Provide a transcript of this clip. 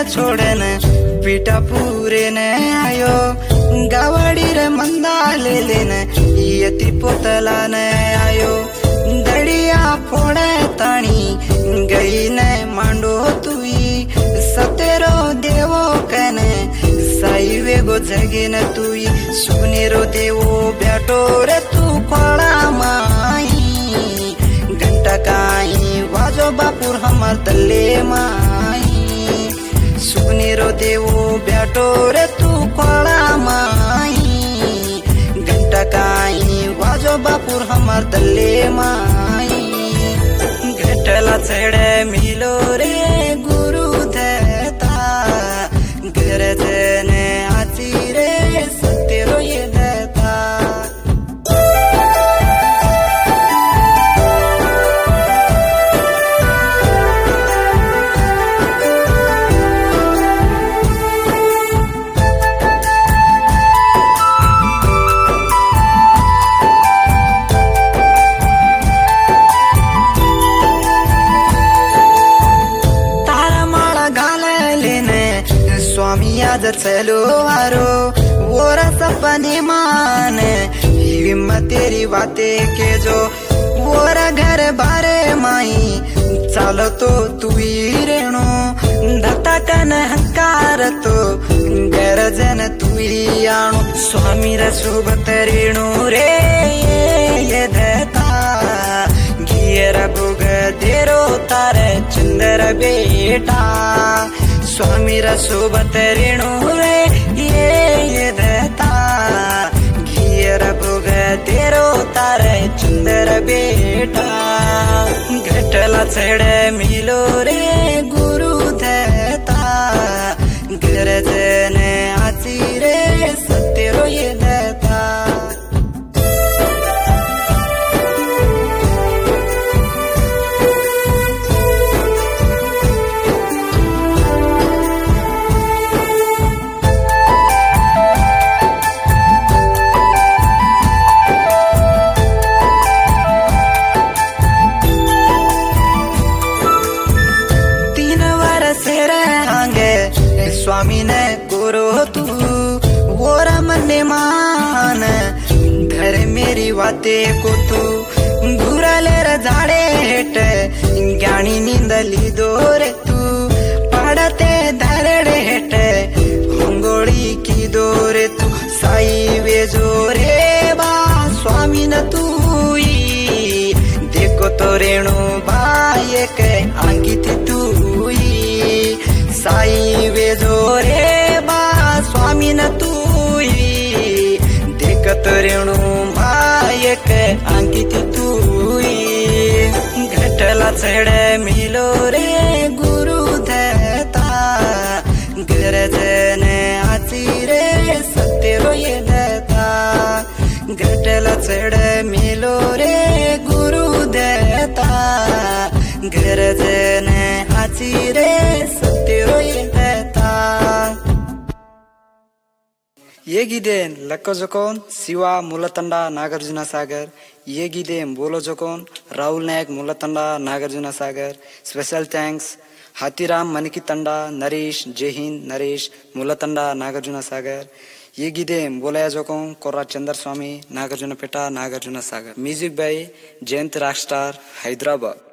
छोड़े न पीटा पूरे न आयो गावड़ी रे मंदा ले लेने यति पोतला न आयो दड़िया फोड़े ताणी गई न मांडो तुई सतेरो देवो कने साई वेगो जगे न तुई सुनेरो देवो बैठो रे तू कोड़ा माई घंटा काई वाजो बापुर हमार तले माई सुनेरो देवो बैठो रे तू कोड़ा माई घंटा काई वाजो बापुर हमार तले माई घटला चढ़े मिलो रे गुरु देता घर जने आची रे सतेरो ये देता स्वामी आज चलो वारो वोरा सपने माने हिम तेरी बातें के जो वोरा घर बारे माई चलो तो तू ही रेणु धता कन हंकार तो गरजन तू ही आणु स्वामी रे सुबत रेणु रे ये धता गियर बुग देरो तारे चंदर बेटा स्वामी रसोबत रेणु रे ये देता घियर भोग तेरो तारे चंदर बेटा घटला चढ़े मिलो रे गुरु देता घर जने आची रे सतेरो ये देता स्वामी ने कोरो तू वोरा मन्ने मान घर मेरी बातें को तू घुरा ले जाड़े हेट ज्ञानी नींदली दोरे तू पड़ते धरड़े हेट होंगोड़ी की दोरे तू साई वे जोरे बा स्वामी न तू देखो तो रेणु बाये के अंकित तू साई वे जोरे बा स्वामी न तू देखत रेणु मायक अंकित तू घटला चढ़े मिलो रे गुरु देता घर जने आची रे सतेरो ये देता घटला चढ़े मिलो रे गुरु देता घर जने आची रे सतेरो ये देता ये गीदेन लक्को जोकोन शिवा मुलतंडा नागार्जुन सागर ये गीदेन बोलो जोकोन राहुल नायक मुलतंडा नागार्जुन सागर स्पेशल थैंक्स हाथीराम मनिकी तंडा नरेश जय हिंद नरेश मुलतंडा नागार्जुन सागर ये गीदेन बोलाया जोकोन कोर्रा चंद्र स्वामी नागार्जुन पेटा Nagarjuna Sagar music by Jayant rockstar Hyderabad.